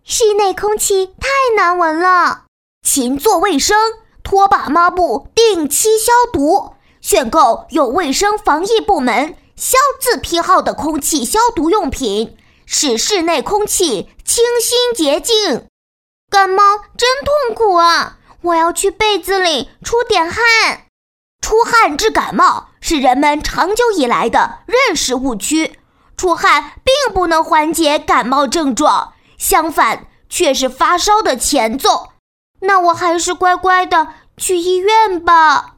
室内空气太难闻了， 勤做卫生，拖把抹布定期消毒，选购有卫生防疫部门消字批号的空气消毒用品，使室内空气清新洁净。 感冒真痛苦啊，我要去被子里出点汗。 出汗治感冒是人们长久以来的认识误区，出汗并不能缓解感冒症状，相反却是发烧的前奏。 那我还是乖乖的去医院吧。